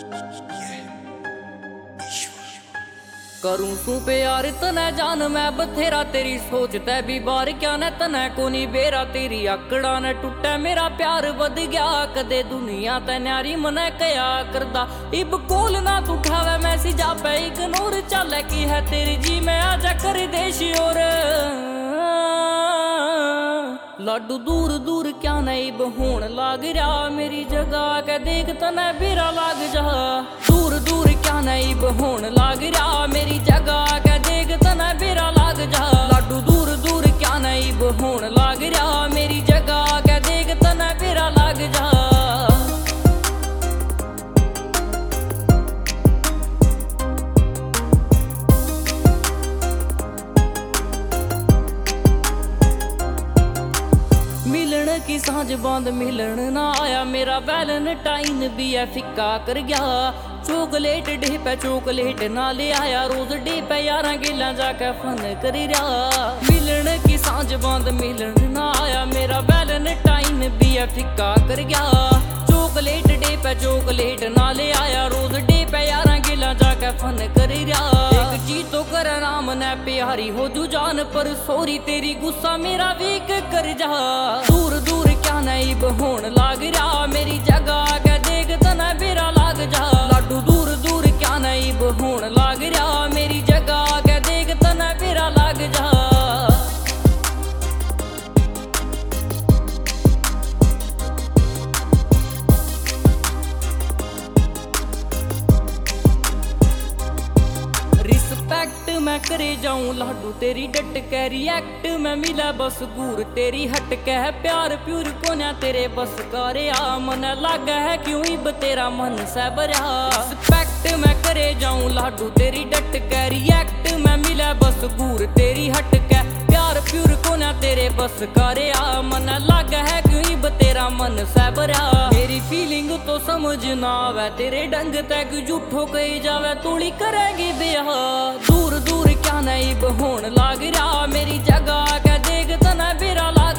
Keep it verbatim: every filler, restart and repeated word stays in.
करूं तू प्यार तने जान मैं बथेरा तेरी सोच तै भी बार क्या न तने को नी बेरा तेरी आकड़ा न टुटे मेरा प्यार बद गया कदे दुनिया तै न्यारी मने कया करदा इब कोल ना तू उठावे मैसेज आपे इग्नोर चले की है तेरी जी मैं आजा कर देश और लाडू दूर दूर क्या नहीं बहूण लाग रहा मेरी जगह के देख तने बेरा लाग जा दूर दूर क्या नहीं बहूण लाग रहा मेरी जगह के देख तने बेरा लाग जा लाडू दूर दूर क्या नहीं बहूण लाग रहा मेरी जगह के देख तने बेरा लाग जा मिलन की सांझ बांध मिलन ना आया मेरा वैलेंटाइन भी है फिक्का कर गया चॉकलेट डे पे चॉकलेट ना ले आया रोज डे पे यारा गिला जाके फन कर रहा मिलन की सांझ बांध मिलन ना आया मेरा वैलेंटाइन भी है फिक्का कर गया चॉकलेट डे पे चॉकलेट ना ले आया रोज डे पे यारा गिला जाके फन कर रहा एक चीज तो कर राम ने प्यारी हो जू जान पर सोरी तेरी गुस्सा मेरा वीक कर जा दूर दूर क्या नहीं बहूण लाग रहा मेरी जगह के देख तना बेरा लाग जा लाडू दूर दूर क्या नहीं बहूण लाग रहा मेरी जगह के देख तना बेरा लाग जा रिस्पेक्ट मैं करे जाऊं लाडू तेरी डट के रिएक्ट मैं मिला बस गुर तेरी हट के है प्यार प्यूर को ना तेरे बस करे आ मन लागा है क्यों इब तेरा मन से भरा रिस्पेक्ट मैं करे जाऊं लाडू तेरी डट के रिएक्ट मैं मिला बस गुर तेरी हट के प्यार प्यूर को ना तेरे बस करे आ मन लागा है क्यों इब तेरा मन से भरा मेरी फीलिंग तो समझ ना आवे तेरे डंग तक झूठो कही जावे तूड़ी करेगी ब्याह दूर दूर क्या नहीं बहूण लाग रहा मेरी जगह के देख तना बेरा लाग